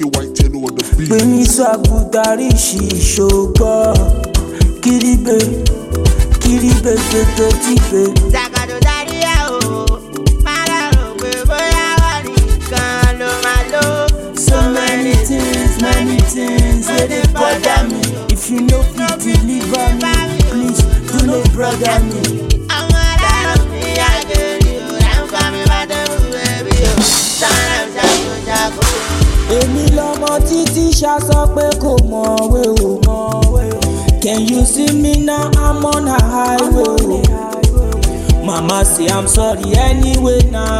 white yellow on the beat. Pèmí sàgùdàrí ṣìṣògbọ́ kiribe kiribe tètè tìbe. Sàgàdò darí ẹ̀ o, máa rò pé bóyá wà nìkan ló máa lò. So many things wey dey bother me. If you no fit deliver me, please do not bother me. Àwọn aláàrọ̀ mi àgẹ̀rì o, ráńkà mi bá dẹ̀rù ẹbí o. Sọ́nà jagunjagun. Èmi lọmọ títí ṣaṣọ pé kò mọ̀wé o. Can you see me now? I'm on a highway. Mama say I'm sorry anyway now.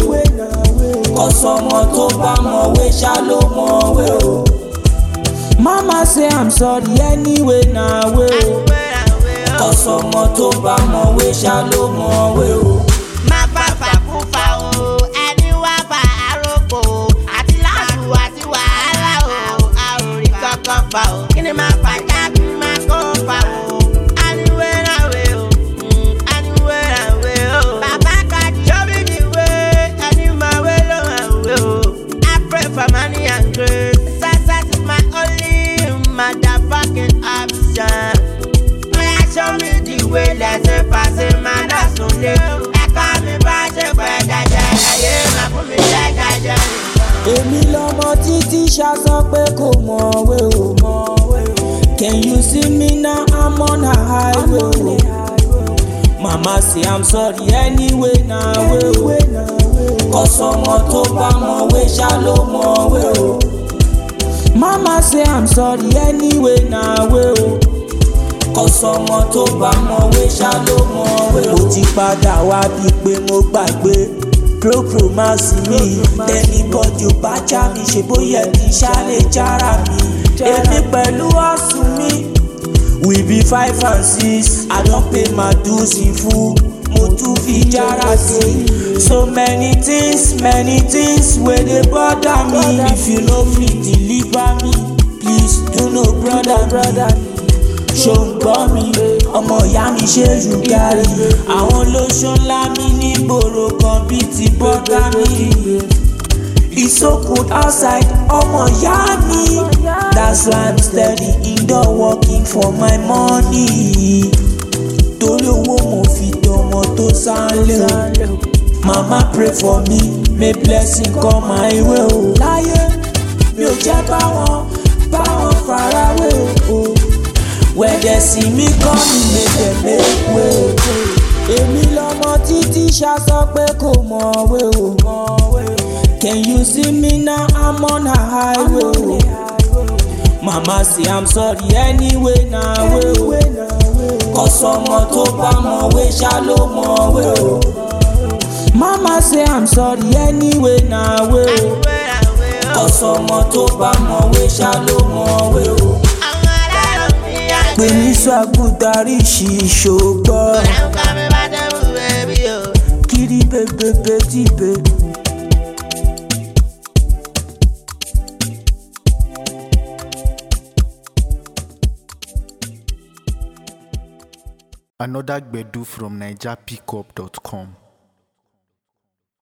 Cause ọmọ tó bá mọ̀wé ṣá ló mọ̀wé o. Mama say I'm sorry anyway now. Cause ọmọ tó bá mọ̀wé ṣá ló mọ̀wé o. Má fàfà kú fa o, ẹni wá fa àròkò o. Àti láàbù àti wàhálà o, a ò rí kankan fa o. Kí ni máa fà jáde máa kó fa o? Anyway náà wé o, anyway náà wé o. Bàbá kan show me the way, ẹni máa wé ló máa wé o. I pray for money and grace. Success is my only motherfucking option. Show me the way, let's say pass it, man, that's on the ẹ̀ka mi bá ṣe pẹ́ jẹjẹ, ẹ̀yẹ máa fún mi jẹ́ jẹjẹ. Èmi lọmọ títí ṣaṣọ pé kò mọ̀wé o. Can you see me now? I'm on a highway. Mama say I'm sorry anyway now. Cause ọmọ tó bá mọ̀wé ṣá ló mọ̀wé o. Mama say I'm sorry anyway now. Cause ọmọ tó bá mọ̀wé ṣá ló mọ̀wé o. Mo ti padà wá bíi pé mo gbàgbé pro máa sì mí. Tẹ́nibọ́dì ò bá já mi ṣe bóyá kì í ṣàlẹ̀ jára mi. Èmi pẹ̀lú ọ̀sùn mi. We be 5 and 6. I don pay my dues in full. Mo tún fi jára sí. So many things wey dey bother me. If you no fit deliver me, please do no brother me. Ṣó ń gbọ́ mi, ọmọ ìyá mi ṣe yùgárì. Àwọn olóṣó ńlá mi ní gbòòrò kan bíi ti bọ́gá mi. It's so cold outside, ọmọ ìyá mi. That's why I'm steady indoor working for my money. Torí owó mo fi tọmọ tó sálẹ̀ o. Mama pray for me, may blessing come my way o. Láyé mi ò jẹ́ báwọn farawé o. When they see me coming, make them make way. Èmi lọmọ títí ṣaṣọ pé kò mọ̀wé o. Can you see me now? I'm on a highway. Mama say I'm sorry anyway now. Cause ọmọ tó bá mọ̀wé ṣá ló mọ̀wé o. Mama say I'm sorry anyway now. Cause ọmọ tó bá mọ̀wé ṣá ló mọ̀wé o. Pèmí sàgùdàrí ṣìṣògbọ́ ráńkà mi bá dẹ̀rù ẹbí o. kiribe bèbè tìbe. Another Gbedu from NigerPickup.com.